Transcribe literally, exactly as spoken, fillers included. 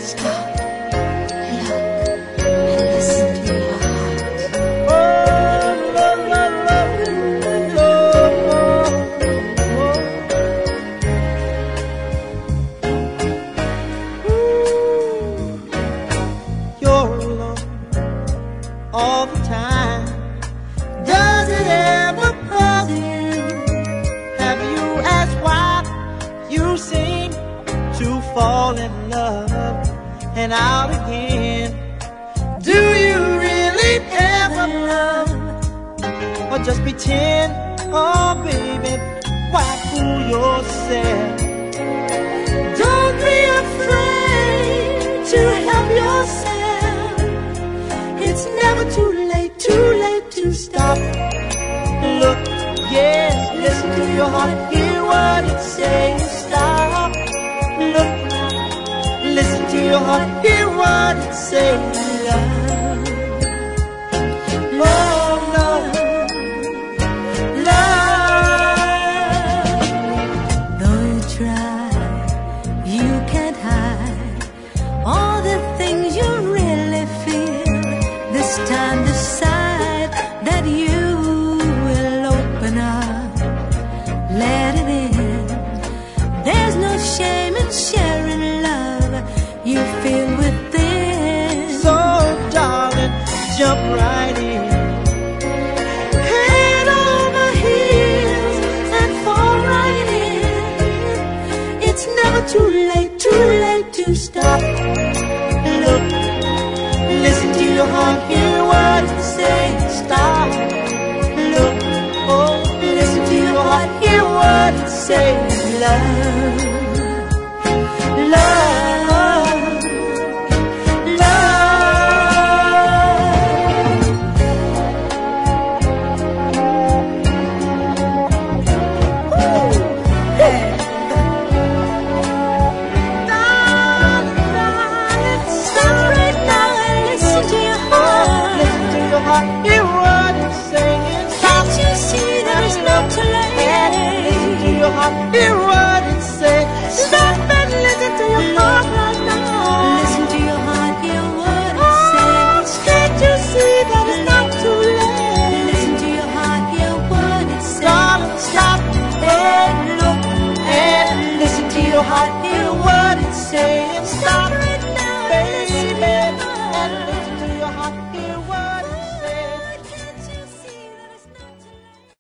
Stop, look, and listen to your heart. Oh, love, love, love, love, oh, oh. Ooh, you're alone all the time. Does it ever puzzle you? Have you asked why you seem to fall in love and out again? Do you really ever love, or just pretend? Oh baby, why fool yourself? Don't be afraid to help yourself. It's never too late, too late to stop. Look, yes, listen to your heart, hear what it says. Stop, look, listen to your heart, hear what it says. Love, love, love. Though you try, you can't hide all the things you really feel. This time decide that you will open up, let it in. There's no shame in sharing love you feel within. So darling, jump right in. Head over heels and fall right in. It's never too late, too late to stop. Look, listen to your heart, hear what it says. Stop, look, oh, listen to your heart, hear what it says. Love, love, love. Ooh, hey. Darling, darling, stop right now and listen to your heart. Listen to your heart, hear what it's saying. Can't you see there is no too late? Listen to your heart, hear what it says. Stop and listen to your heart right now. Listen to your heart, hear what it Oh, says. can't you see that it's not too late? Listen to your heart, hear what it says. Stop, stop, and look, and listen to your heart.